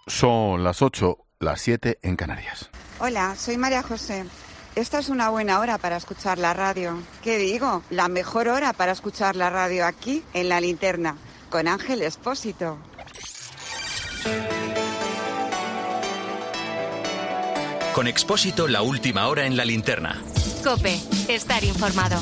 Son las 8, las 7 en Canarias. Hola, soy María José. Esta es una buena hora para escuchar la radio. ¿Qué digo? La mejor hora para escuchar la radio aquí, en La Linterna, con Ángel Expósito. Con Expósito, la última hora en La Linterna. COPE, estar informado.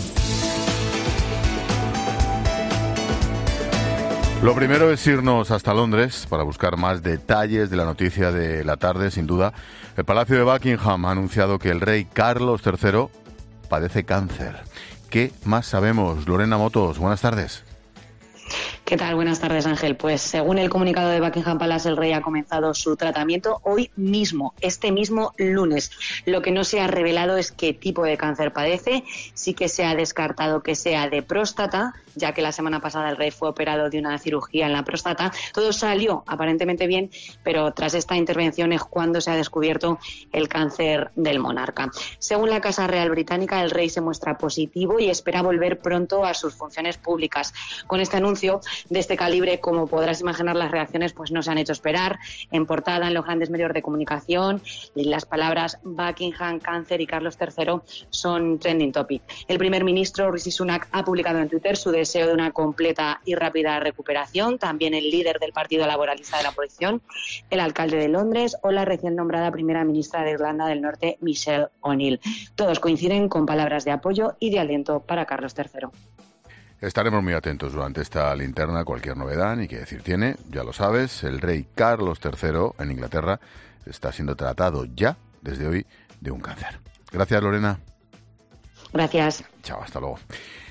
Lo primero es irnos hasta Londres para buscar más detalles de la noticia de la tarde, sin duda. El Palacio de Buckingham ha anunciado que el rey Carlos III padece cáncer. ¿Qué más sabemos? Lorena Motos, buenas tardes. ¿Qué tal? Buenas tardes, Ángel. Pues según el comunicado de Buckingham Palace, el rey ha comenzado su tratamiento hoy mismo, este mismo lunes. Lo que no se ha revelado es qué tipo de cáncer padece. Sí que se ha descartado que sea de próstata, ya que la semana pasada el rey fue operado de una cirugía en la próstata. Todo salió aparentemente bien, pero tras esta intervención es cuando se ha descubierto el cáncer del monarca. Según la Casa Real Británica, el rey se muestra positivo y espera volver pronto a sus funciones públicas. Con este anuncio de este calibre, como podrás imaginar, las reacciones pues no se han hecho esperar. En portada, en los grandes medios de comunicación, las palabras Buckingham, cáncer y Carlos III son trending topic. El primer ministro, Rishi Sunak, ha publicado en Twitter su deseo de una completa y rápida recuperación. También el líder del Partido Laboralista de la oposición, el alcalde de Londres o la recién nombrada primera ministra de Irlanda del Norte, Michelle O'Neill. Todos coinciden con palabras de apoyo y de aliento para Carlos III. Estaremos muy atentos durante esta linterna. Cualquier novedad, ni qué decir tiene, ya lo sabes, el rey Carlos III en Inglaterra está siendo tratado ya, desde hoy, de un cáncer. Gracias, Lorena. Gracias. Chao, hasta luego.